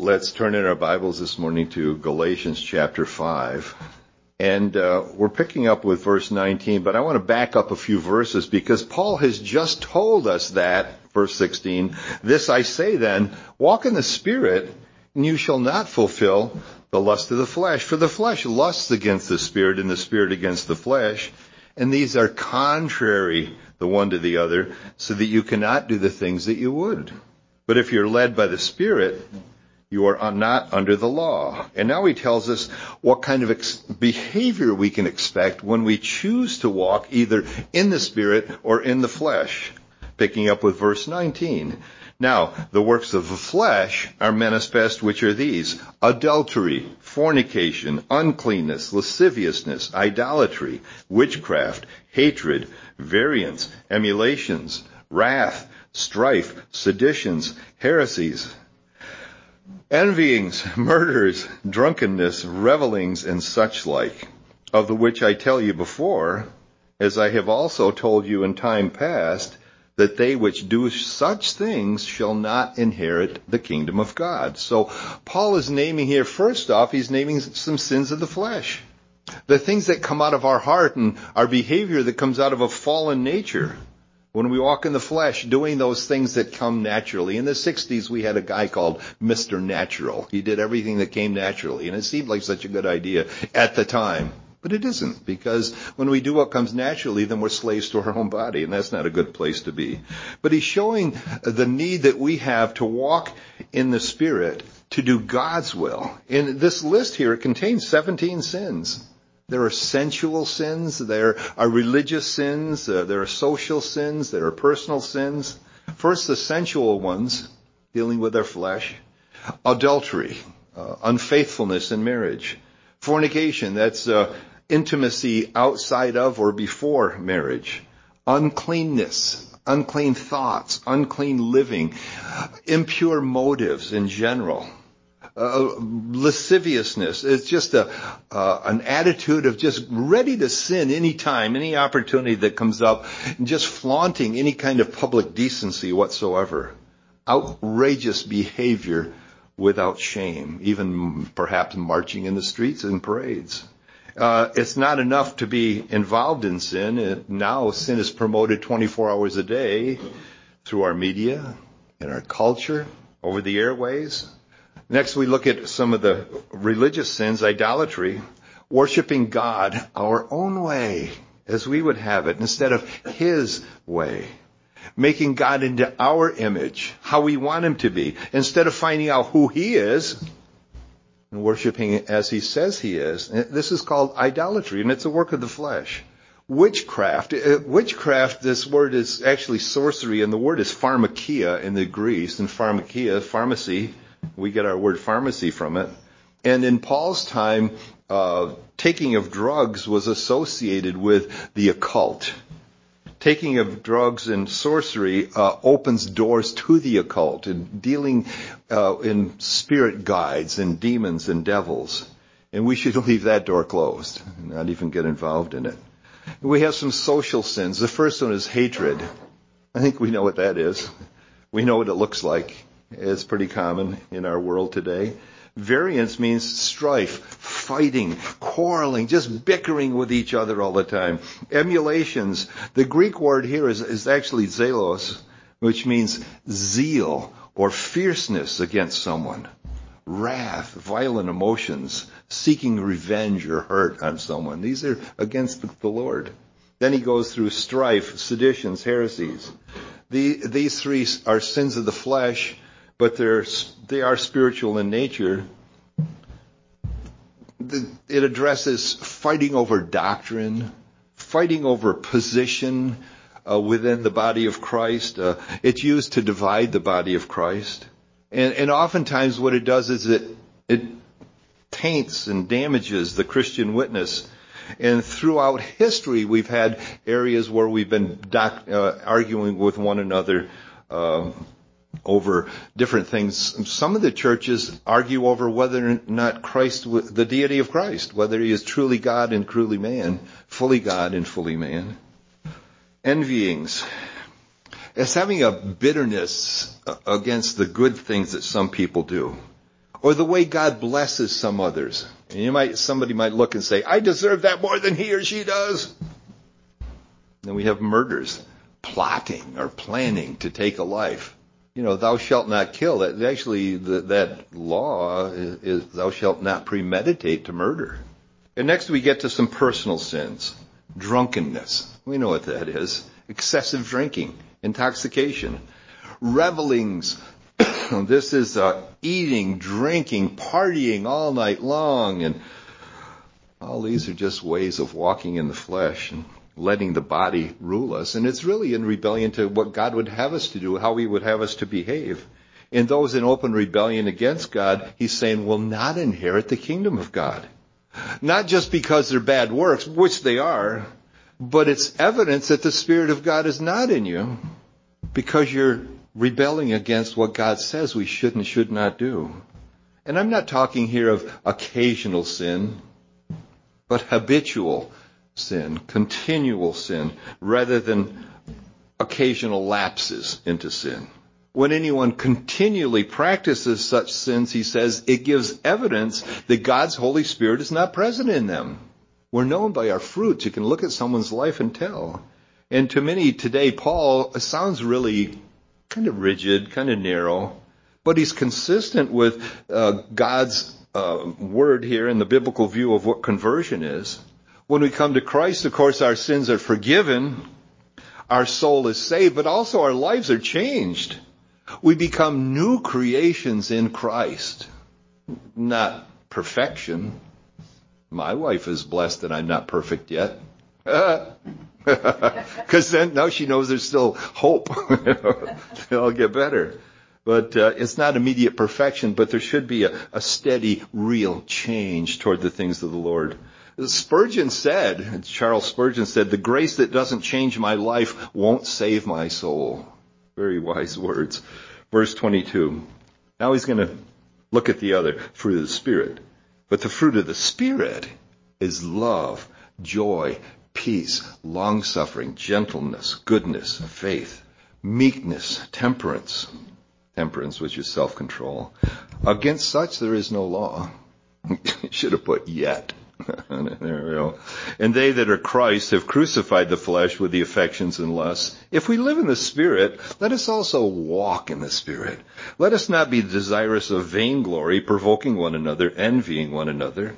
Let's turn in our Bibles this morning to Galatians chapter 5. And we're picking up with verse 19, but I want to back up a few verses because Paul has just told us that, verse 16, "This I say then, walk in the Spirit, and you shall not fulfill the lust of the flesh. For the flesh lusts against the Spirit, and the Spirit against the flesh. And these are contrary the one to the other, so that you cannot do the things that you would. But if you're led by the Spirit, you are not under the law." And now he tells us what kind of behavior we can expect when we choose to walk either in the Spirit or in the flesh. Picking up with verse 19. "Now, the works of the flesh are manifest, which are these: adultery, fornication, uncleanness, lasciviousness, idolatry, witchcraft, hatred, variance, emulations, wrath, strife, seditions, heresies, envyings, murders, drunkenness, revelings, and such like, of the which I tell you before, as I have also told you in time past, that they which do such things shall not inherit the kingdom of God." So Paul is naming here, first off, he's naming some sins of the flesh. The things that come out of our heart and our behavior that comes out of a fallen nature. When we walk in the flesh, doing those things that come naturally. In the 60s, we had a guy called Mr. Natural. He did everything that came naturally, and it seemed like such a good idea at the time. But it isn't, because when we do what comes naturally, then we're slaves to our own body, and that's not a good place to be. But he's showing the need that we have to walk in the Spirit to do God's will. In this list here, it contains 17 sins. There are sensual sins, there are religious sins, there are social sins, there are personal sins. First, the sensual ones, dealing with our flesh. Adultery, unfaithfulness in marriage. Fornication, that's intimacy outside of or before marriage. Uncleanness, unclean thoughts, unclean living, impure motives in general. Lasciviousness. It's just an attitude of just ready to sin anytime, any opportunity that comes up, and just flaunting any kind of public decency whatsoever. Outrageous behavior without shame, even perhaps marching in the streets and parades. It's not enough to be involved in sin. Now sin is promoted 24 hours a day through our media, in our culture, over the airways. Next, we look at some of the religious sins, idolatry, worshiping God our own way, as we would have it, instead of His way. Making God into our image, how we want Him to be, instead of finding out who He is and worshiping as He says He is. This is called idolatry, and it's a work of the flesh. Witchcraft. Witchcraft, this word is actually sorcery, and the word is pharmakia in the Greek, and pharmakia, pharmacy. We get our word pharmacy from it. And in Paul's time, taking of drugs was associated with the occult. Taking of drugs and sorcery opens doors to the occult, and dealing in spirit guides and demons and devils. And we should leave that door closed, not even get involved in it. We have some social sins. The first one is hatred. I think we know what that is. We know what it looks like. It's pretty common in our world today. Variance means strife, fighting, quarreling, just bickering with each other all the time. Emulations. The Greek word here is actually zelos, which means zeal or fierceness against someone. Wrath, violent emotions, seeking revenge or hurt on someone. These are against the Lord. Then he goes through strife, seditions, heresies. These three are sins of the flesh, but they are spiritual in nature. It addresses fighting over doctrine, fighting over position within the body of Christ. It's used to divide the body of Christ. And oftentimes what it does is it taints and damages the Christian witness. And throughout history, we've had areas where we've been arguing with one another over different things. Some of the churches argue over whether or not Christ, the deity of Christ, whether He is truly God and truly man, fully God and fully man. Envyings. It's having a bitterness against the good things that some people do. or the way God blesses some others. And somebody might look and say, I deserve that more than he or she does. Then we have murders, plotting or planning to take a life. Thou shalt not kill. That law is thou shalt not premeditate to murder. And next we get to some personal sins. Drunkenness. We know what that is. Excessive drinking, intoxication, revelings. This is eating, drinking, partying all night long. And all these are just ways of walking in the flesh and letting the body rule us. And it's really in rebellion to what God would have us to do, how he would have us to behave. And those in open rebellion against God, he's saying, will not inherit the kingdom of God. Not just because they're bad works, which they are, but it's evidence that the Spirit of God is not in you because you're rebelling against what God says we should and should not do. And I'm not talking here of occasional sin, but habitual sin, continual sin, rather than occasional lapses into sin. When anyone continually practices such sins, he says, it gives evidence that God's Holy Spirit is not present in them. We're known by our fruits. You can look at someone's life and tell. And to many today, Paul sounds really kind of rigid, kind of narrow, but he's consistent with God's word here in the biblical view of what conversion is. When we come to Christ, of course, our sins are forgiven, our soul is saved, but also our lives are changed. We become new creations in Christ, not perfection. My wife is blessed that I'm not perfect yet. Because then now she knows there's still hope. It'll get better. But it's not immediate perfection, but there should be a steady, real change toward the things of the Lord. Charles Spurgeon said, the grace that doesn't change my life won't save my soul. Very wise words. Verse 22. Now he's going to look at the other fruit of the Spirit. But the fruit of the Spirit is love, joy, peace, long-suffering, gentleness, goodness, faith, meekness, temperance. Temperance, which is self-control. Against such there is no law. Should have put yet. There we go. And they that are Christ have crucified the flesh with the affections and lusts. If we live in the Spirit, let us also walk in the Spirit. Let us not be desirous of vainglory, provoking one another, envying one another.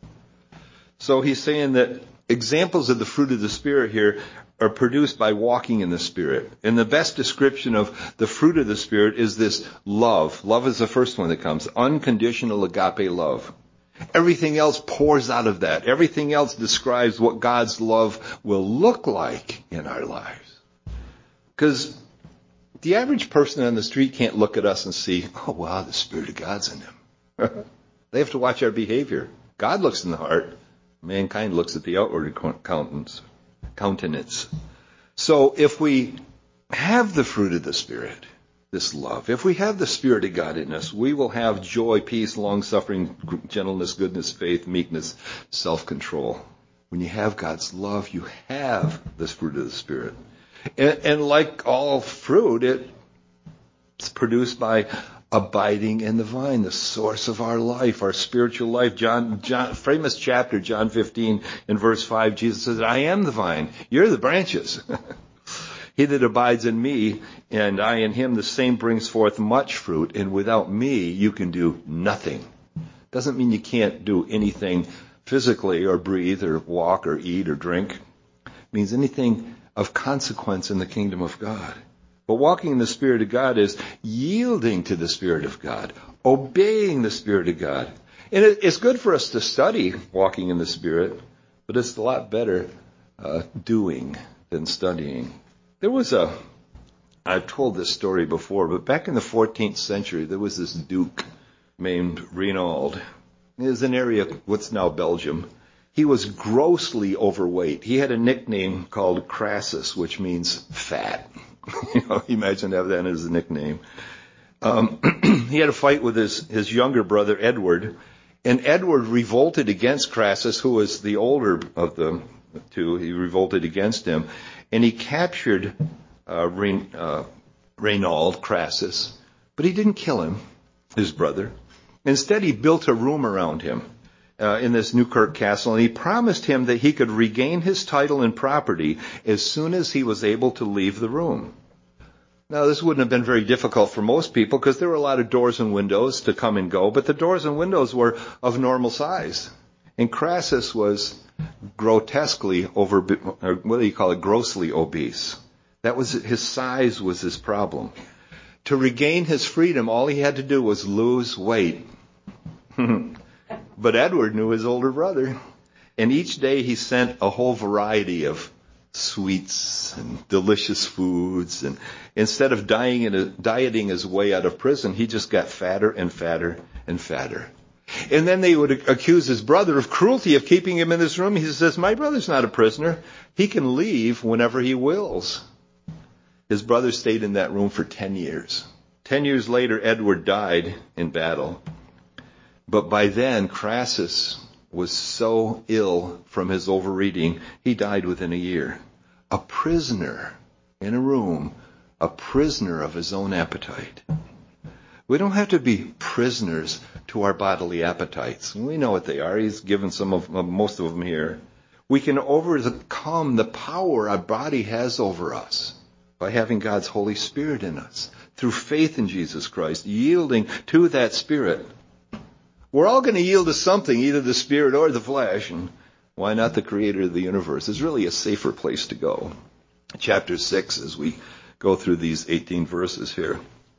So he's saying that examples of the fruit of the Spirit here are produced by walking in the Spirit. And the best description of the fruit of the Spirit is this love. Love is the first one that comes. Unconditional agape love. Everything else pours out of that. Everything else describes what God's love will look like in our lives. Because the average person on the street can't look at us and see, oh, wow, the Spirit of God's in them. They have to watch our behavior. God looks in the heart. Mankind looks at the outward countenance. So if we have the fruit of the Spirit, this love, if we have the Spirit of God in us, we will have joy, peace, long-suffering, gentleness, goodness, faith, meekness, self-control. When you have God's love, you have this fruit of the Spirit. And like all fruit, it's produced by abiding in the vine, the source of our life, our spiritual life. John, famous chapter, John 15, in verse 5, Jesus says, I am the vine, you're the branches. He that abides in me, and I in him, the same brings forth much fruit, and without me you can do nothing. Doesn't mean you can't do anything physically, or breathe, or walk, or eat, or drink. It means anything of consequence in the kingdom of God. But walking in the Spirit of God is yielding to the Spirit of God, obeying the Spirit of God. And it's good for us to study walking in the Spirit, but it's a lot better doing than studying. I've told this story before, but back in the 14th century, there was this duke named Renaud. It was an area, what's now Belgium. He was grossly overweight. He had a nickname called Crassus, which means fat. Imagine that as a nickname. He had a fight with his younger brother, Edward, and Edward revolted against Crassus, who was the older of the two. He revolted against him, and he captured Renaud, Crassus, but he didn't kill him, his brother. Instead, he built a room around him in this Newkirk castle, and he promised him that he could regain his title and property as soon as he was able to leave the room. Now, this wouldn't have been very difficult for most people because there were a lot of doors and windows to come and go, but the doors and windows were of normal size. And Crassus was grossly obese. That was his size was his problem. To regain his freedom, all he had to do was lose weight. But Edward knew his older brother, and each day he sent a whole variety of sweets and delicious foods, and instead of dieting his way out of prison, he just got fatter and fatter and fatter. And then they would accuse his brother of cruelty of keeping him in this room. He says, my brother's not a prisoner. He can leave whenever he wills. His brother stayed in that room for 10 years. 10 years later, Edward died in battle. But by then, Crassus was so ill from his overeating, he died within a year. A prisoner in a room, a prisoner of his own appetite. We don't have to be prisoners to our bodily appetites. We know what they are. He's given most of them here. We can overcome the power our body has over us by having God's Holy Spirit in us, through faith in Jesus Christ, yielding to that Spirit. We're all going to yield to something, either the Spirit or the flesh, and why not the Creator of the universe? It's really a safer place to go. Chapter 6, as we go through these 18 verses here.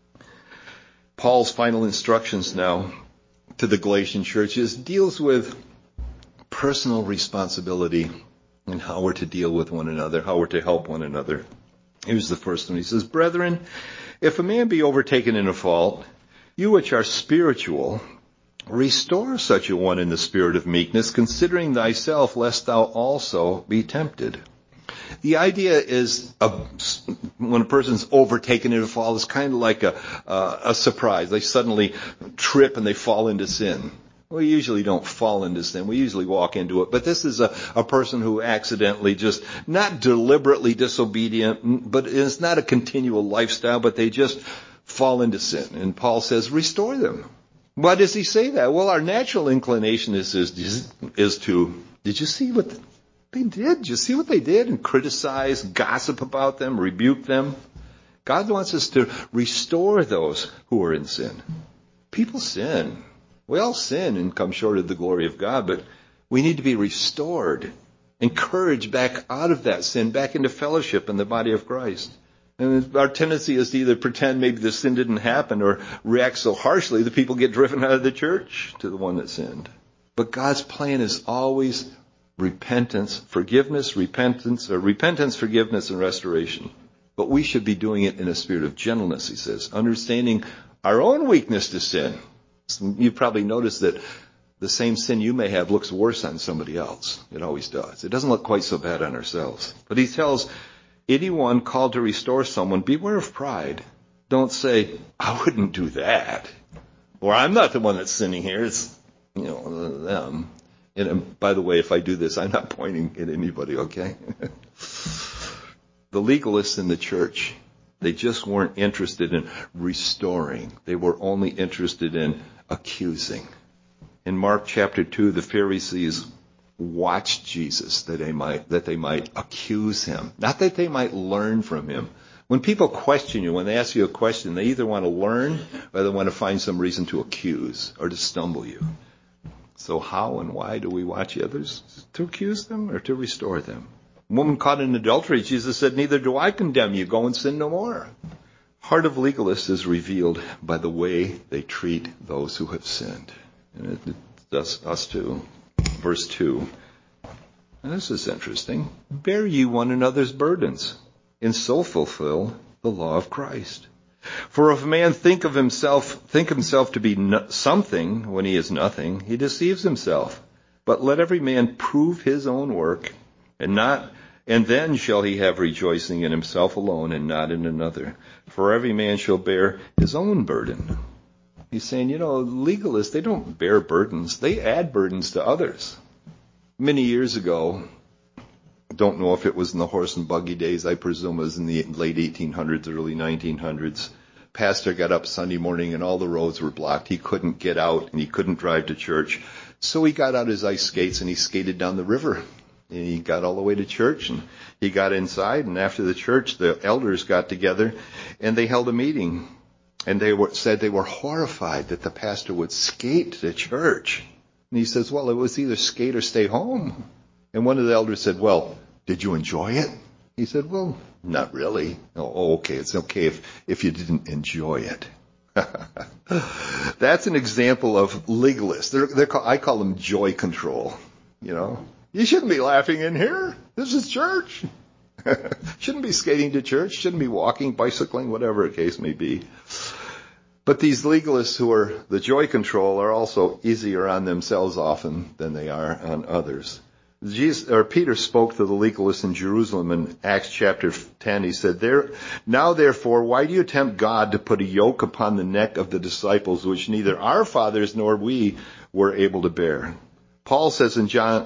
Paul's final instructions now to the Galatian churches deals with personal responsibility and how we're to deal with one another, how we're to help one another. Here's the first one. He says, Brethren, if a man be overtaken in a fault, you which are spiritual, restore such a one in the spirit of meekness, considering thyself, lest thou also be tempted. The idea is, when a person's overtaken in a fall, it's kind of like a surprise. They suddenly trip and they fall into sin. We usually don't fall into sin. We usually walk into it. But this is a person who accidentally, just not deliberately disobedient, but it's not a continual lifestyle, but they just fall into sin. And Paul says, restore them. Why does he say that? Well, our natural inclination is to, did you see what they did? Did you see what they did? And criticize, gossip about them, rebuke them. God wants us to restore those who are in sin. People sin. We all sin and come short of the glory of God, but we need to be restored, encouraged back out of that sin, back into fellowship in the body of Christ. And our tendency is to either pretend maybe the sin didn't happen or react so harshly that people get driven out of the church to the one that sinned. But God's plan is always repentance, forgiveness, forgiveness, and restoration. But we should be doing it in a spirit of gentleness, he says, understanding our own weakness to sin. You've probably noticed that the same sin you may have looks worse on somebody else. It always does. It doesn't look quite so bad on ourselves. But he tells anyone called to restore someone, beware of pride. Don't say, I wouldn't do that. Or I'm not the one that's sinning here. It's, them. And by the way, if I do this, I'm not pointing at anybody, okay? The legalists in the church, they just weren't interested in restoring. They were only interested in accusing. In Mark chapter 2, the Pharisees watched Jesus that they might accuse him, not that they might learn from him. When people question you, when they ask you a question, they either want to learn or they want to find some reason to accuse or to stumble you. So how and why do we watch others? To accuse them or to restore them? Woman caught in adultery, Jesus said, neither do I condemn you. Go and sin no more. Heart of legalists is revealed by the way they treat those who have sinned. And it does us too. Verse 2. And this is interesting. Bear ye one another's burdens, and so fulfill the law of Christ. For if a man think himself to be something when he is nothing, he deceives himself. But let every man prove his own work, and then shall he have rejoicing in himself alone and not in another. For every man shall bear his own burden. He's saying, legalists, they don't bear burdens. They add burdens to others. Many years ago, I don't know if it was in the horse and buggy days, I presume it was in the late 1800s, early 1900s, pastor got up Sunday morning and all the roads were blocked. He couldn't get out and he couldn't drive to church. So he got out his ice skates and he skated down the river. And he got all the way to church and he got inside, and after the church, the elders got together and they held a meeting. And said they were horrified that the pastor would skate to church. And he says, well, it was either skate or stay home. And one of the elders said, well, did you enjoy it? He said, well, not really. Oh, okay. It's okay if you didn't enjoy it. That's an example of legalists. I call them joy control. You shouldn't be laughing in here. This is church. Shouldn't be skating to church. Shouldn't be walking, bicycling, whatever the case may be. But these legalists who are the joy control are also easier on themselves often than they are on others. Peter spoke to the legalists in Jerusalem in Acts chapter 10. He said, now therefore, why do you tempt God to put a yoke upon the neck of the disciples, which neither our fathers nor we were able to bear? Paul says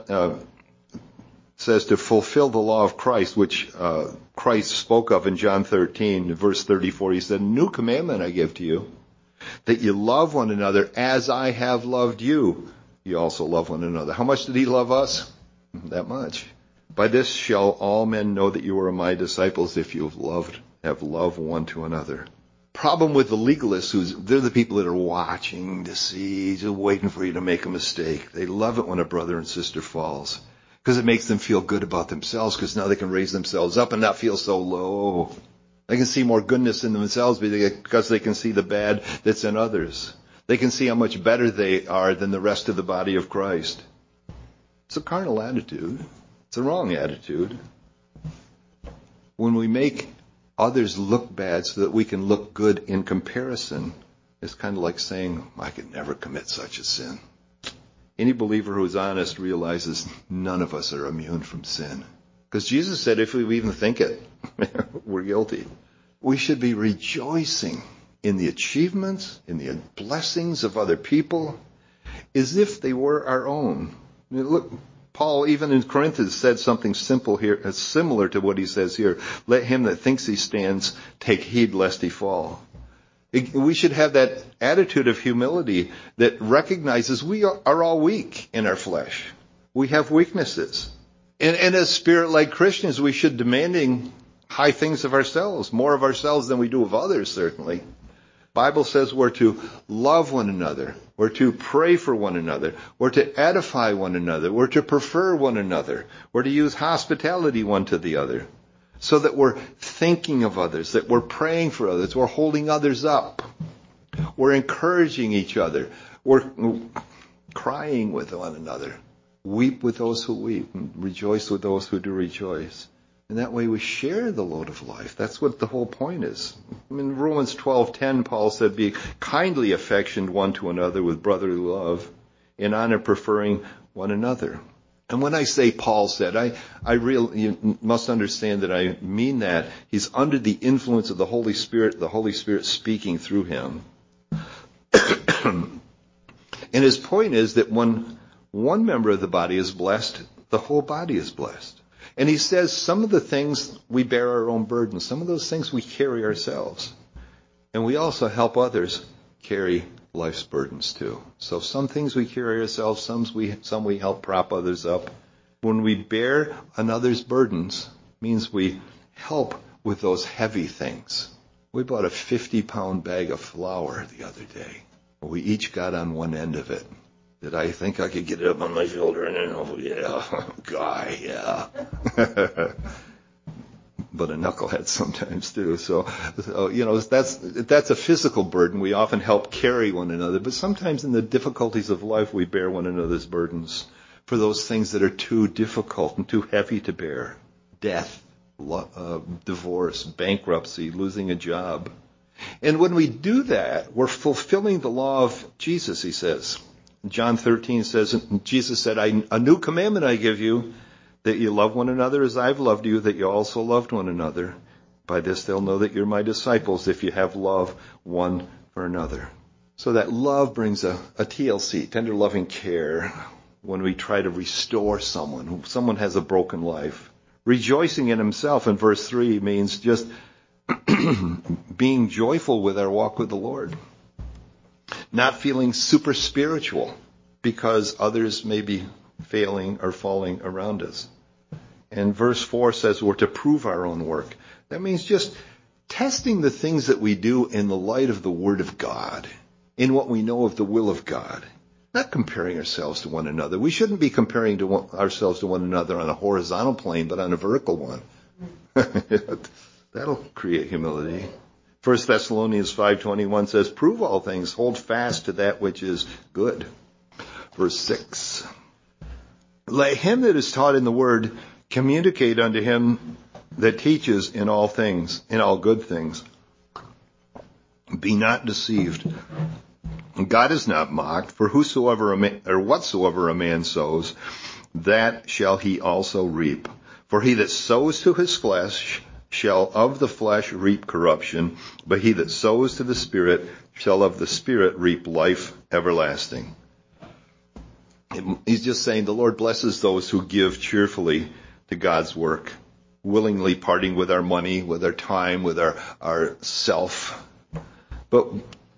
says to fulfill the law of Christ, which Christ spoke of in John 13, verse 34. He said, new commandment I give to you, that you love one another as I have loved you. You also love one another. How much did he love us? That much. By this shall all men know that you are my disciples, if you have loved one to another. Problem with the legalists, they're the people that are watching to see, just waiting for you to make a mistake. They love it when a brother and sister falls, because it makes them feel good about themselves, because now they can raise themselves up and not feel so low. They can see more goodness in themselves because they can see the bad that's in others. They can see how much better they are than the rest of the body of Christ. It's a carnal attitude. It's a wrong attitude. When we make others look bad so that we can look good in comparison, it's kind of like saying, I could never commit such a sin. Any believer who is honest realizes none of us are immune from sin. Because Jesus said if we even think it, we're guilty. We should be rejoicing in the achievements, in the blessings of other people, as if they were our own. Look, Paul, even in Corinthians, said something simple here, similar to what he says here. Let him that thinks he stands take heed lest he fall. We should have that attitude of humility that recognizes we are all weak in our flesh. We have weaknesses. And as Spirit-led Christians, we should demanding high things of ourselves, more of ourselves than we do of others, certainly. Bible says we're to love one another. We're to pray for one another. We're to edify one another. We're to prefer one another. We're to use hospitality one to the other, so that we're thinking of others, that we're praying for others, we're holding others up. We're encouraging each other. We're crying with one another. Weep with those who weep, and rejoice with those who do rejoice. And that way we share the load of life. That's what the whole point is. In Romans 12:10, Paul said, be kindly affectioned one to another with brotherly love, in honor preferring one another. And when I say Paul said, you must understand that I mean that he's under the influence of the Holy Spirit speaking through him. And his point is that when one member of the body is blessed, the whole body is blessed. And he says some of the things we bear our own burdens, some of those things we carry ourselves. And we also help others carry life's burdens too. So some things we carry ourselves, some we help prop others up. When we bear another's burdens, means we help with those heavy things. We bought a 50-pound bag of flour the other day. We each got on one end of it. Did I think I could get it up on my shoulder and then, oh yeah, guy, yeah. But a knucklehead sometimes too. So that's a physical burden. We often help carry one another, but sometimes in the difficulties of life, we bear one another's burdens for those things that are too difficult and too heavy to bear. Death, divorce, bankruptcy, losing a job. And when we do that, we're fulfilling the law of Jesus, he says. John 13 says, Jesus said, a new commandment I give you, that you love one another as I've loved you, that you also loved one another. By this they'll know that you're my disciples, if you have love one for another. So that love brings a TLC, tender loving care, when we try to restore someone has a broken life. Rejoicing in himself in verse 3 means just being joyful with our walk with the Lord. Not feeling super spiritual because others may be failing or falling around us. And verse 4 says we're to prove our own work. That means just testing the things that we do in the light of the Word of God, in what we know of the will of God. Not comparing ourselves to one another. We shouldn't be comparing ourselves to one another on a horizontal plane, but on a vertical one. That'll create humility. 1 Thessalonians 5:21 says, prove all things, hold fast to that which is good. Verse 6. Let him that is taught in the word communicate unto him that teaches in all things, in all good things. Be not deceived. God is not mocked, for whatsoever a man sows, that shall he also reap. For he that sows to his flesh shall of the flesh reap corruption, but he that sows to the Spirit shall of the Spirit reap life everlasting. He's just saying the Lord blesses those who give cheerfully to God's work, willingly parting with our money, with our time, with our self, but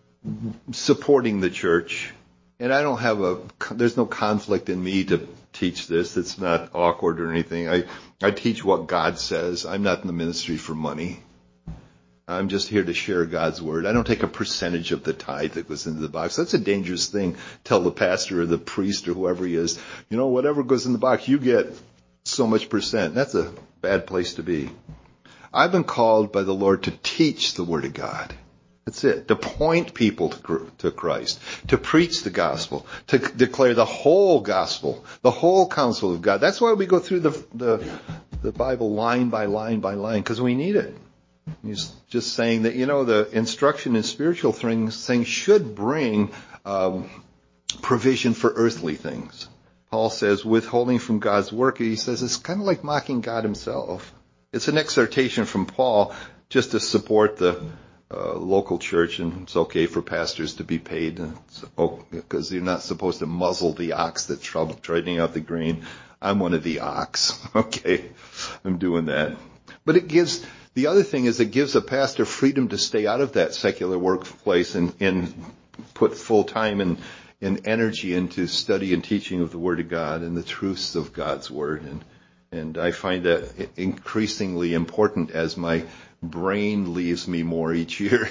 supporting the church. And I don't have there's no conflict in me to teach this. It's not awkward or anything. I teach what God says. I'm not in the ministry for money. I'm just here to share God's word. I don't take a percentage of the tithe that goes into the box. That's a dangerous thing. Tell the pastor or the priest or whoever he is, whatever goes in the box, you get so much percent. That's a bad place to be. I've been called by the Lord to teach the word of God. That's it. To point people to Christ, to preach the gospel, to declare the whole gospel, the whole counsel of God. That's why we go through the Bible line by line by line, because we need it. He's just saying that, the instruction in spiritual things should bring provision for earthly things. Paul says withholding from God's work, he says it's kind of like mocking God himself. It's an exhortation from Paul just to support the local church, and it's okay for pastors to be paid because you're not supposed to muzzle the ox that's treading out the grain. I'm one of the ox. Okay, I'm doing that. But the other thing is it gives a pastor freedom to stay out of that secular workplace and put full time and energy into study and teaching of the Word of God and the truths of God's Word. And I find that increasingly important as my brain leaves me more each year.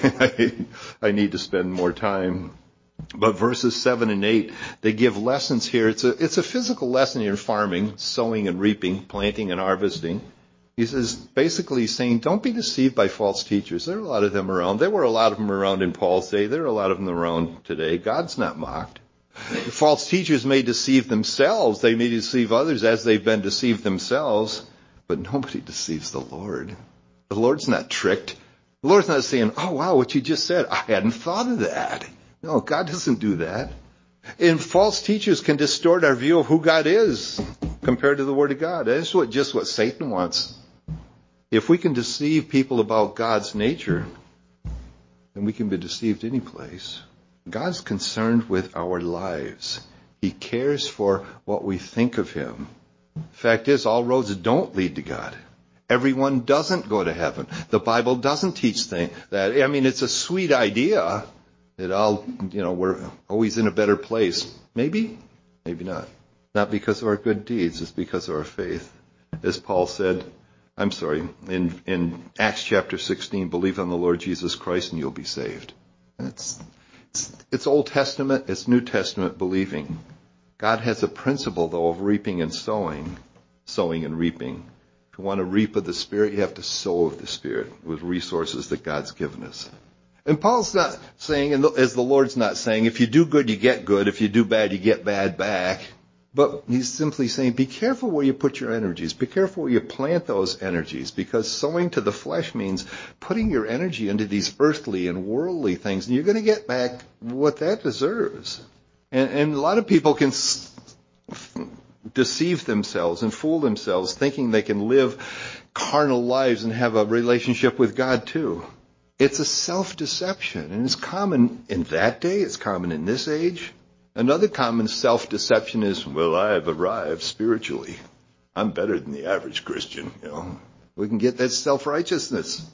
I need to spend more time. But verses 7 and 8, they give lessons here. It's a physical lesson in farming, sowing and reaping, planting and harvesting. He says, basically saying, don't be deceived by false teachers. There are a lot of them around. There were a lot of them around in Paul's day. There are a lot of them around today. God's not mocked. False teachers may deceive themselves. They may deceive others as they've been deceived themselves. But nobody deceives the Lord. The Lord's not tricked. The Lord's not saying, oh, wow, what you just said, I hadn't thought of that. No, God doesn't do that. And false teachers can distort our view of who God is compared to the Word of God. That's just what Satan wants. If we can deceive people about God's nature, then we can be deceived any place. God's concerned with our lives. He cares for what we think of Him. Fact is, all roads don't lead to God. Everyone doesn't go to heaven. The Bible doesn't teach that. I mean, it's a sweet idea that we're always in a better place. Maybe, maybe not. Not because of our good deeds. It's because of our faith. As Paul said, in Acts chapter 16, believe on the Lord Jesus Christ and you'll be saved. It's Old Testament, it's New Testament believing. God has a principle, though, of reaping and sowing and reaping. If you want to reap of the Spirit, you have to sow of the Spirit with resources that God's given us. And Paul's not saying, as the Lord's not saying, if you do good, you get good. If you do bad, you get bad back. But he's simply saying, be careful where you put your energies. Be careful where you plant those energies, because sowing to the flesh means putting your energy into these earthly and worldly things, and you're going to get back what that deserves. And a lot of people can deceive themselves and fool themselves thinking they can live carnal lives and have a relationship with God too. It's a self-deception, and it's common in that day. It's common in this age. Another common self-deception is, well, I have arrived spiritually. I'm better than the average Christian, We can get that self-righteousness.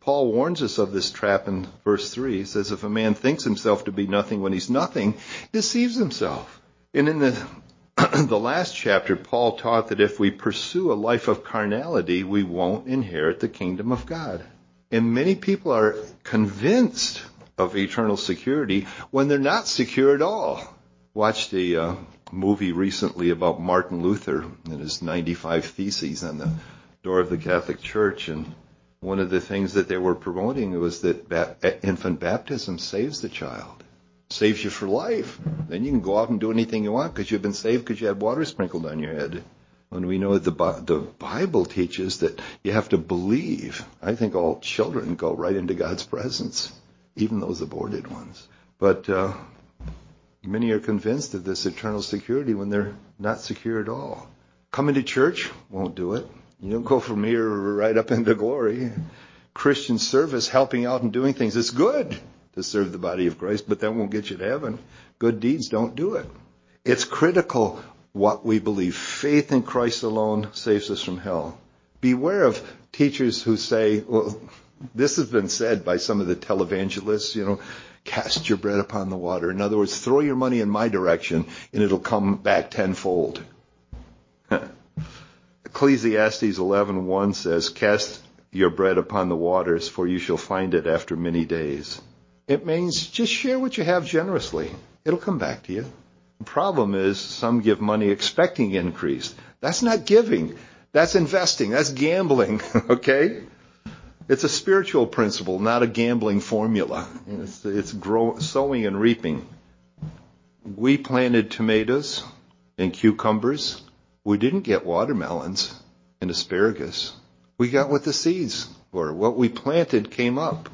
Paul warns us of this trap in verse 3. He says, if a man thinks himself to be nothing when he's nothing, he deceives himself. And in the last chapter, Paul taught that if we pursue a life of carnality, we won't inherit the kingdom of God. And many people are convinced of eternal security when they're not secure at all. Watched a movie recently about Martin Luther and his 95 Theses on the door of the Catholic Church, and one of the things that they were promoting was that infant baptism saves the child, saves you for life. Then you can go out and do anything you want because you've been saved because you had water sprinkled on your head. When we know the Bible teaches that you have to believe. I think all children go right into God's presence, even those aborted ones. But many are convinced of this eternal security when they're not secure at all. Coming to church won't do it. You don't go from here right up into glory. Christian service, helping out and doing things, it's good to serve the body of Christ, but that won't get you to heaven. Good deeds don't do it. It's critical what we believe. Faith in Christ alone saves us from hell. Beware of teachers who say, well, this has been said by some of the televangelists, cast your bread upon the water. In other words, throw your money in my direction and it'll come back tenfold. Ecclesiastes 11:1 says, cast your bread upon the waters, for you shall find it after many days. It means just share what you have generously. It'll come back to you. The problem is some give money expecting increase. That's not giving. That's investing. That's gambling. Okay? It's a spiritual principle, not a gambling formula. It's sowing and reaping. We planted tomatoes and cucumbers. We didn't get watermelons and asparagus. We got what the seeds were. What we planted came up.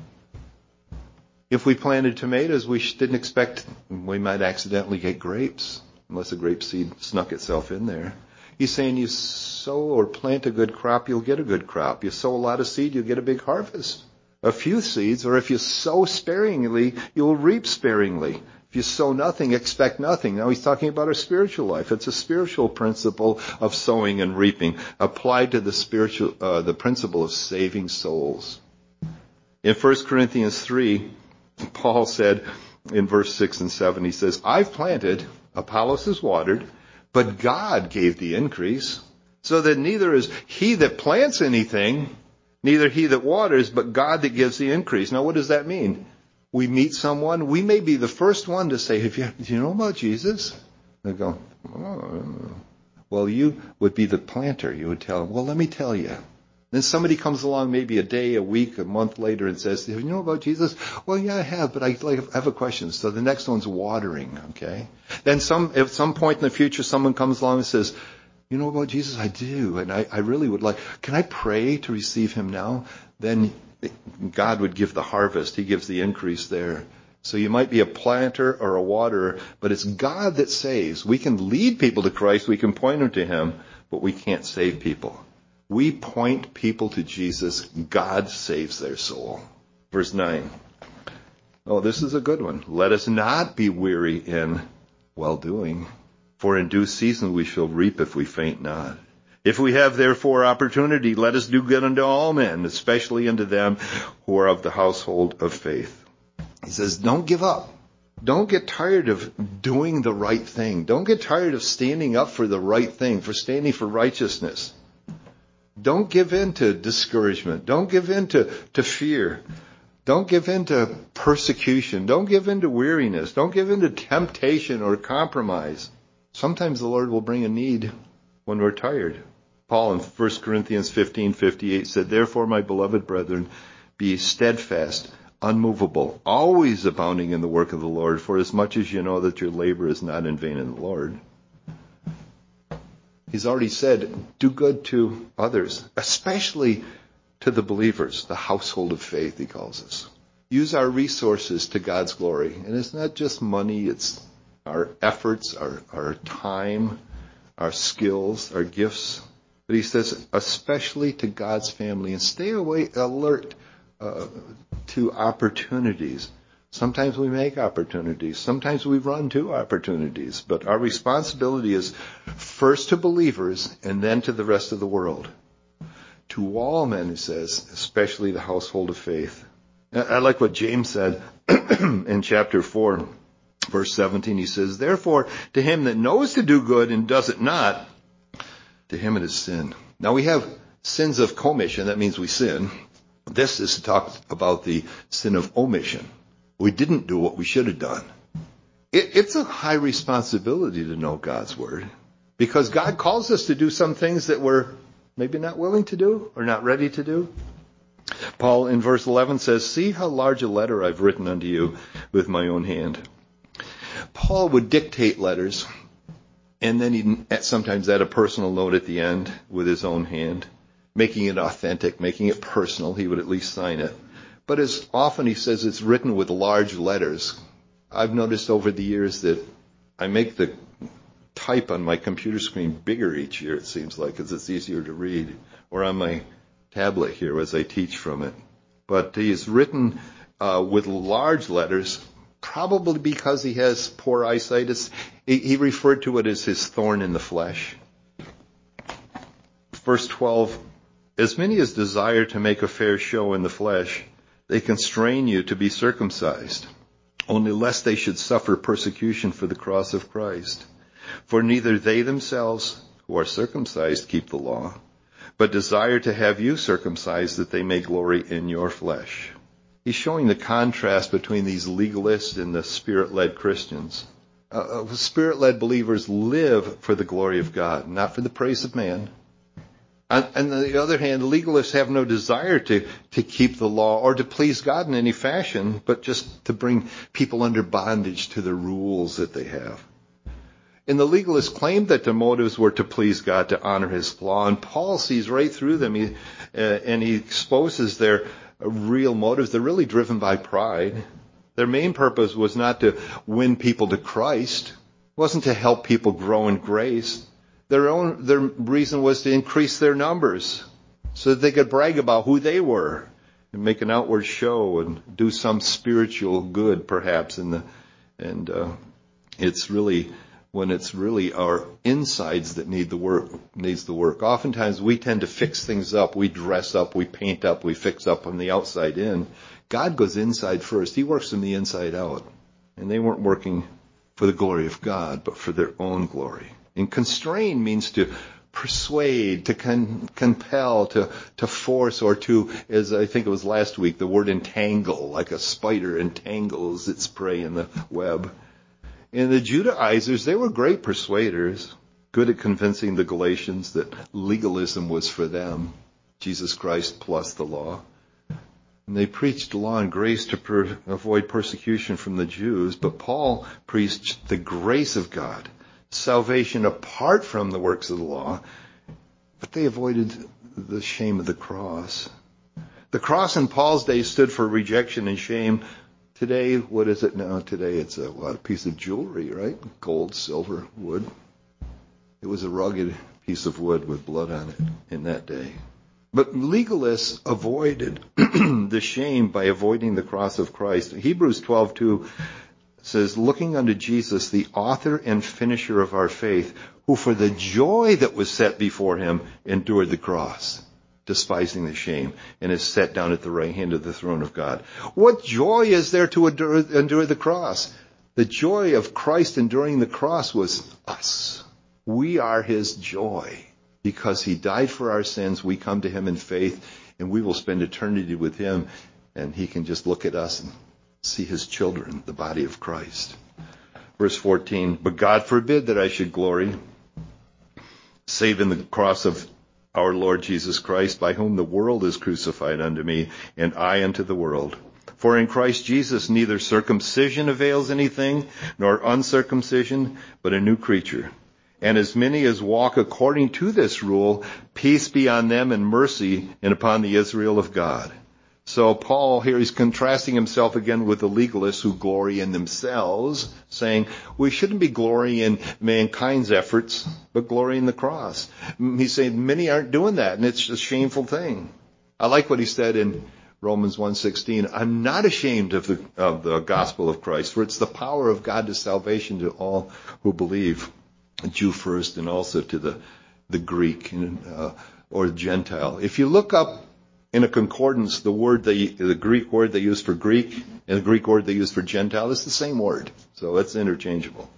If we planted tomatoes, we didn't expect we might accidentally get grapes, unless a grape seed snuck itself in there. He's saying you sow or plant a good crop, you'll get a good crop. You sow a lot of seed, you'll get a big harvest. A few seeds, or if you sow sparingly, you'll reap sparingly. If you sow nothing, expect nothing. Now he's talking about our spiritual life. It's a spiritual principle of sowing and reaping, applied to the principle of saving souls. In 1 Corinthians 3, Paul said in verse 6 and 7, he says, I've planted, Apollos has watered, but God gave the increase, so that neither is he that plants anything, neither he that waters, but God that gives the increase. Now what does that mean? We meet someone, we may be the first one to say, do you know about Jesus? They go, oh. Well, you would be the planter. You would tell them, well, let me tell you. Then somebody comes along maybe a day, a week, a month later and says, you know about Jesus? Well, yeah, I have, but I have a question. So the next one's watering, okay? Then at some point in the future, someone comes along and says, you know about Jesus? I do, and I really would like, can I pray to receive him now? Then God would give the harvest. He gives the increase there. So you might be a planter or a waterer, but it's God that saves. We can lead people to Christ. We can point them to him, but we can't save people. We point people to Jesus. God saves their soul. Verse 9. Oh, this is a good one. Let us not be weary in well-doing, for in due season we shall reap if we faint not. If we have therefore opportunity, let us do good unto all men, especially unto them who are of the household of faith. He says, don't give up. Don't get tired of doing the right thing. Don't get tired of standing up for the right thing, for standing for righteousness. Don't give in to discouragement. Don't give in to fear. Don't give in to persecution. Don't give in to weariness. Don't give in to temptation or compromise. Sometimes the Lord will bring a need when we're tired. Paul in 1 Corinthians 15:58 said, therefore, my beloved brethren, be steadfast, unmovable, always abounding in the work of the Lord, for as much as you know that your labor is not in vain in the Lord. He's already said, do good to others, especially to the believers, the household of faith, he calls us. Use our resources to God's glory. And it's not just money, it's our efforts, our time, our skills, our gifts. But he says, especially to God's family, and stay alert to opportunities. Sometimes we make opportunities. Sometimes we run to opportunities. But our responsibility is first to believers and then to the rest of the world. to all men, he says, especially the household of faith. I like what James said in chapter 4, verse 17. He says, therefore, to him that knows to do good and does it not, to him it is sin. Now we have sins of commission. That means we sin. This is to talk about the sin of omission. We didn't do what we should have done. It's a high responsibility to know God's word, because God calls us to do some things that we're maybe not willing to do or not ready to do. Paul in verse 11 says, see how large a letter I've written unto you with my own hand. Paul would dictate letters, and then he'd sometimes add a personal note at the end with his own hand, making it authentic, making it personal. He would at least sign it. But as often he says it's written with large letters. I've noticed over the years that I make the type on my computer screen bigger each year, it seems like, because it's easier to read, or on my tablet here as I teach from it. But he is written with large letters, probably because he has poor eyesight. He referred to it as his thorn in the flesh. Verse 12, as many as desire to make a fair show in the flesh, they constrain you to be circumcised, only lest they should suffer persecution for the cross of Christ. For neither they themselves who are circumcised keep the law, but desire to have you circumcised that they may glory in your flesh. He's showing the contrast between these legalists and the Spirit-led Christians. Spirit-led believers live for the glory of God, not for the praise of man. On the other hand, legalists have no desire to keep the law or to please God in any fashion, but just to bring people under bondage to the rules that they have. And the legalists claimed that their motives were to please God, to honor his law, and Paul sees right through them, and he exposes their real motives. They're really driven by pride. Their main purpose was not to win people to Christ. It wasn't to help people grow in grace. Their reason was to increase their numbers so that they could brag about who they were and make an outward show and do some spiritual good, perhaps. It's really when it's really our insides that needs the work. Oftentimes we tend to fix things up. We dress up, we paint up, we fix up from the outside in. God goes inside first. He works from the inside out. And they weren't working for the glory of God, but for their own glory. And constrain means to persuade, to compel, to force, or to, as I think it was last week, the word entangle, like a spider entangles its prey in the web. And the Judaizers, they were great persuaders, good at convincing the Galatians that legalism was for them, Jesus Christ plus the law. And they preached law and grace to avoid persecution from the Jews, but Paul preached the grace of God, salvation apart from the works of the law, but they avoided the shame of the cross. The cross in Paul's day stood for rejection and shame. Today, what is it now? Today it's a piece of jewelry, right? Gold, silver, wood. It was a rugged piece of wood with blood on it in that day. But legalists avoided the shame by avoiding the cross of Christ. Hebrews 12:2 says, looking unto Jesus, the author and finisher of our faith, who for the joy that was set before him endured the cross, despising the shame, and is set down at the right hand of the throne of God. What joy is there to endure the cross? The joy of Christ enduring the cross was us. We are his joy. Because he died for our sins, we come to him in faith, and we will spend eternity with him, and he can just look at us and see his children, the body of Christ. Verse 14, but God forbid that I should glory, save in the cross of our Lord Jesus Christ, by whom the world is crucified unto me, and I unto the world. For in Christ Jesus neither circumcision avails anything, nor uncircumcision, but a new creature. And as many as walk according to this rule, peace be on them and mercy and upon the Israel of God. So Paul here is contrasting himself again with the legalists who glory in themselves, saying we shouldn't be glorying in mankind's efforts, but glory in the cross. He's saying many aren't doing that, and it's a shameful thing. I like what he said in Romans 1:16. I'm not ashamed of the gospel of Christ, for it's the power of God to salvation to all who believe, a Jew first and also to the Greek. And or Gentile. If you look up in a concordance the Greek word they use for Greek and the Greek word they use for Gentile, it's the same word. So it's interchangeable.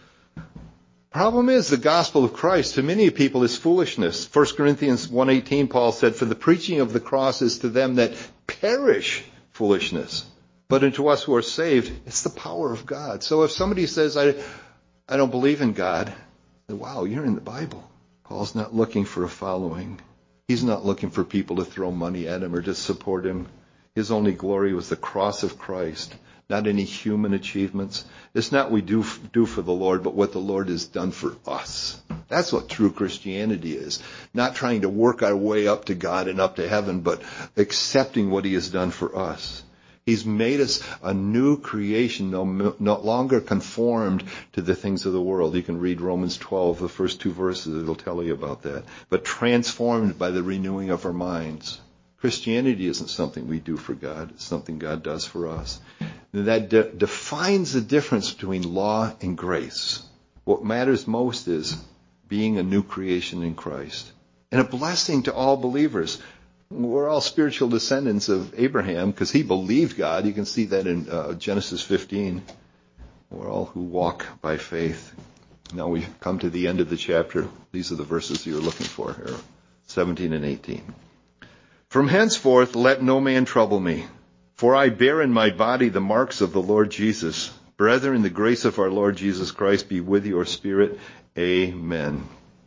Problem is, the gospel of Christ to many people is foolishness. 1 Corinthians 1:18, Paul said, "For the preaching of the cross is to them that perish foolishness. But unto us who are saved, it's the power of God." So if somebody says, I don't believe in God, wow, you're in the Bible. Paul's not looking for a following. He's not looking for people to throw money at him or to support him. His only glory was the cross of Christ, not any human achievements. It's not what we do for the Lord, but what the Lord has done for us. That's what true Christianity is. Not trying to work our way up to God and up to heaven, but accepting what he has done for us. He's made us a new creation, no longer conformed to the things of the world. You can read Romans 12, the first 2 verses, it'll tell you about that. But transformed by the renewing of our minds. Christianity isn't something we do for God. It's something God does for us. And that defines the difference between law and grace. What matters most is being a new creation in Christ. And a blessing to all believers. We're all spiritual descendants of Abraham because he believed God. You can see that in Genesis 15. We're all who walk by faith. Now we come to the end of the chapter. These are the verses you're looking for here, 17 and 18. "From henceforth let no man trouble me, for I bear in my body the marks of the Lord Jesus. Brethren, the grace of our Lord Jesus Christ be with your spirit. Amen."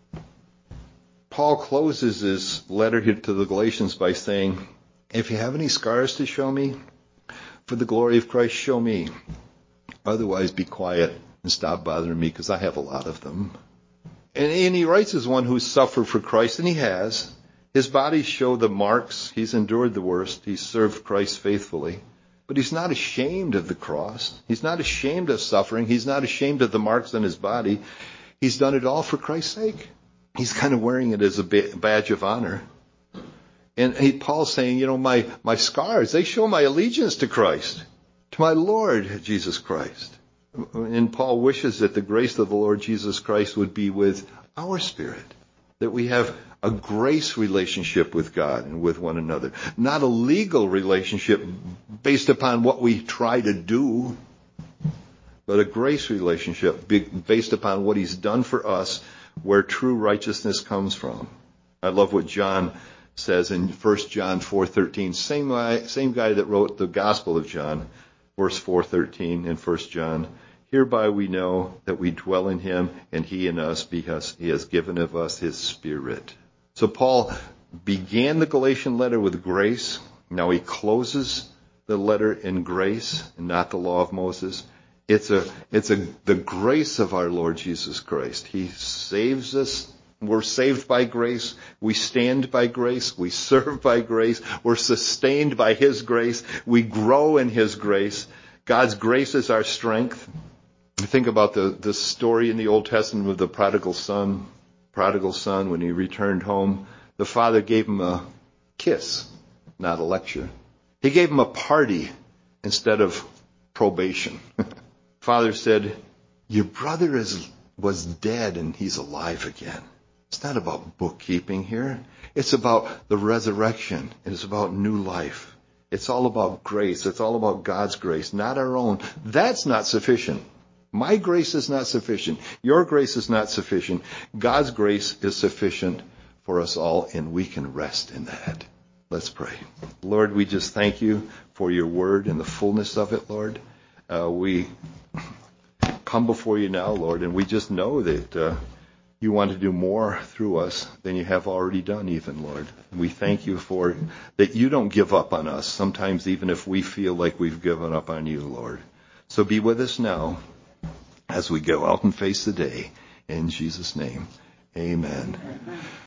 Paul closes his letter here to the Galatians by saying, if you have any scars to show me, for the glory of Christ, show me. Otherwise, be quiet and stop bothering me, because I have a lot of them. And he writes as one who's suffered for Christ, and he has. His body show the marks. He's endured the worst. He's served Christ faithfully. But he's not ashamed of the cross. He's not ashamed of suffering. He's not ashamed of the marks on his body. He's done it all for Christ's sake. He's kind of wearing it as a badge of honor. And Paul's saying, my scars, they show my allegiance to Christ, to my Lord Jesus Christ. And Paul wishes that the grace of the Lord Jesus Christ would be with our spirit, that we have a grace relationship with God and with one another, not a legal relationship based upon what we try to do, but a grace relationship based upon what he's done for us, where true righteousness comes from. I love what John says in 1 John 4:13. Same guy that wrote the Gospel of John, verse 4:13 in 1 John. "Hereby we know that we dwell in him and he in us, because he has given of us his Spirit." So Paul began the Galatian letter with grace. Now he closes the letter in grace and not the law of Moses. It's the grace of our Lord Jesus Christ. He saves us. We're saved by grace. We stand by grace. We serve by grace. We're sustained by his grace. We grow in his grace. God's grace is our strength. Think about the story in the Old Testament of the prodigal son. Prodigal son, when he returned home, the father gave him a kiss, not a lecture. He gave him a party instead of probation. Father said, "Your brother was dead and he's alive again." It's not about bookkeeping here. It's about the resurrection. It's about new life. It's all about grace. It's all about God's grace, not our own. That's not sufficient. My grace is not sufficient. Your grace is not sufficient. God's grace is sufficient for us all, and we can rest in that. Let's pray. Lord, we just thank you for your word and the fullness of it, Lord. We come before you now, Lord, and we just know that you want to do more through us than you have already done, even, Lord. And we thank you for that you don't give up on us, sometimes even if we feel like we've given up on you, Lord. So be with us now as we go out and face the day. In Jesus' name, amen.